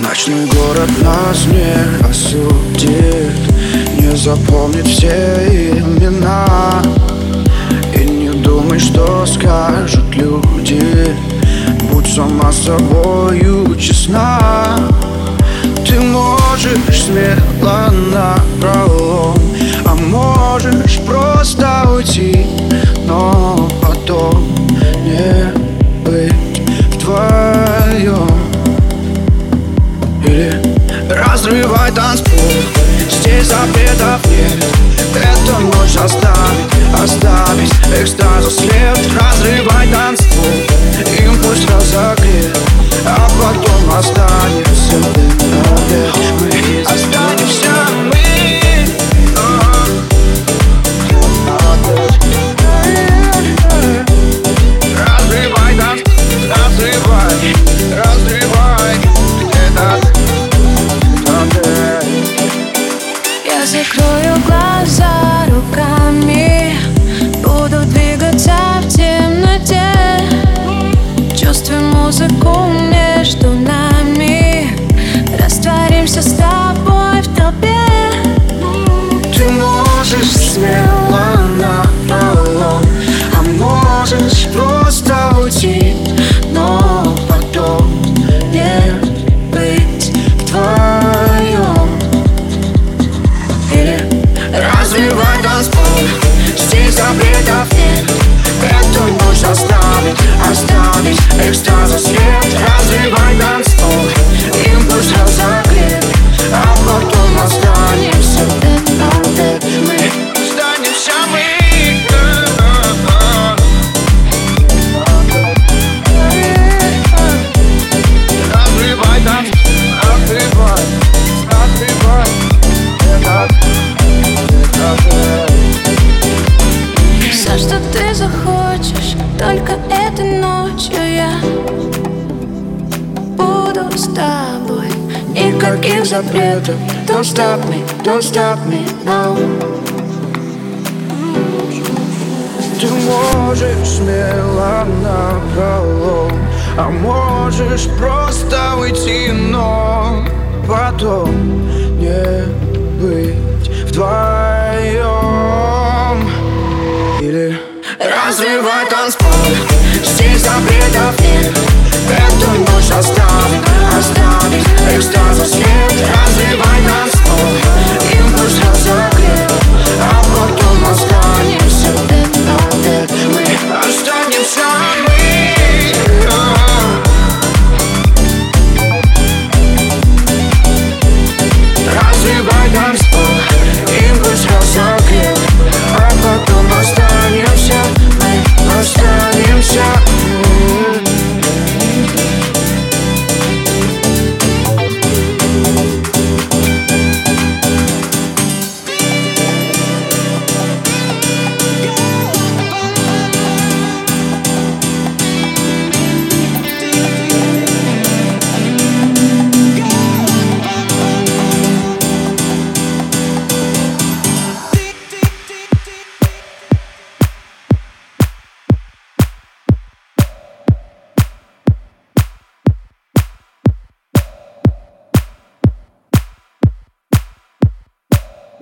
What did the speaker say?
Ночной город нас не осудит, не запомнит все имена. И не думай, что скажут люди, будь сама собою честна. Ты можешь смело напролом, а можешь просто уйти, но потом не быть вдвоем. Или разрывай танцпол, здесь запретов нет. Эта ночь оставить экстазу след. Разрывай танцпол, импульс разогрет, а потом останемся мы останемся мы. Разрывай танцпол, разрывай этот. Я закрою глаза руками, буду двигаться в темноте. Чувствуй музыку между нами, растворимся с тобой в толпе. Ты можешь смело напролом, а можешь просто уйти, но потом не быть вдвоем. Или разрывай танцпол, здесь запретов нет. Эту ночь оставить экстазу след. Разрывай танцпол, импульс разогрет, а потом останемся тет-а-тет. Мы останемся мы. Разрывай танцпол, разрывай. Все, что ты захочешь, только этой ночью я буду с тобой. Никаких запретов. Don't stop me now. Ты можешь смело напролом, а можешь просто уйти, но потом не быть вдвоем. Или разрывай танцпол, здесь запретов нет. Эту ночь оставить